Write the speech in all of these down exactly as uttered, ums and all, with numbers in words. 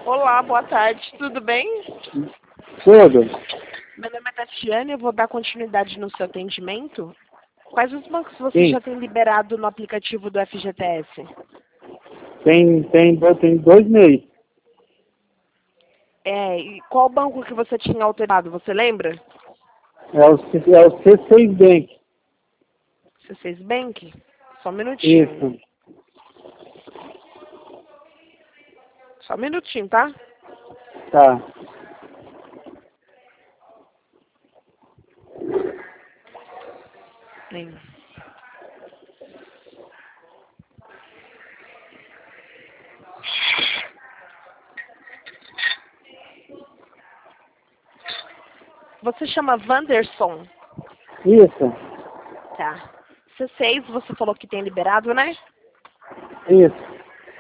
Olá, boa tarde, tudo bem? Tudo. Meu nome é Tatiane, eu vou dar continuidade no seu atendimento. Quais os bancos você Sim. já tem liberado no aplicativo do F G T S? Tem, tem, do- tem dois meses. É, e qual banco que você tinha alterado, você lembra? É o, C- é o C seis Bank. C seis Bank? Só um minutinho. Isso. Só um minutinho, tá? Tá. Sim. Você chama Wanderson? Isso. Tá. C seis você falou que tem liberado, né? Isso.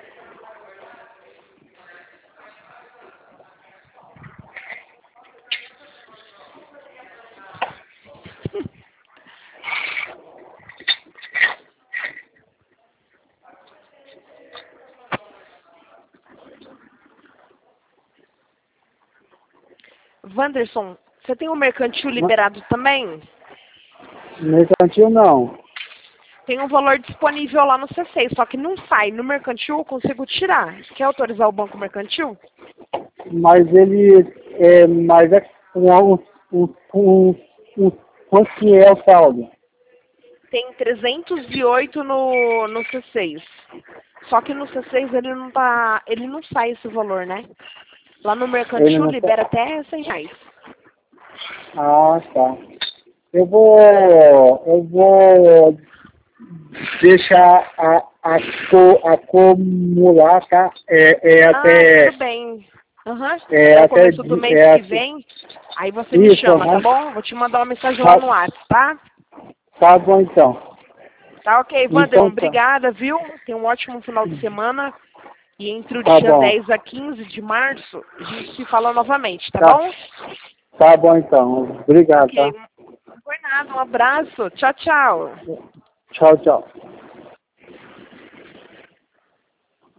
Wanderson, você tem o mercantil liberado também? Mercantil não. Tem um valor disponível lá no C seis, só que não sai. No mercantil eu consigo tirar. Quer autorizar o banco mercantil? Mas ele é. Mas é com um, um, um, um, quanto que é o saldo? Tem trezentos e oito no, no C seis. Só que no C seis ele não tá. Ele não sai esse valor, né? Lá no Ele mercantil não tá. libera até cem reais. Ah, tá. Eu vou. Eu vou deixar a, a, co, acumular, tá? É, é Ah, até. tudo bem. Aham. É Até o até. começo do di- mês É que até vem, aí você me isso, chama, tá aham. bom? Vou te mandar uma mensagem lá Tá, no WhatsApp, tá? tá bom então. Tá ok, Wanderson, Então tá. obrigada, viu? Tenha um ótimo final de semana. E entre o Tá dia bom. dez a quinze de março, a gente se fala novamente, tá Tá, bom? tá bom então. Obrigado, Ok, tá? não foi nada, um abraço. Tchau, tchau. Tchau, tchau.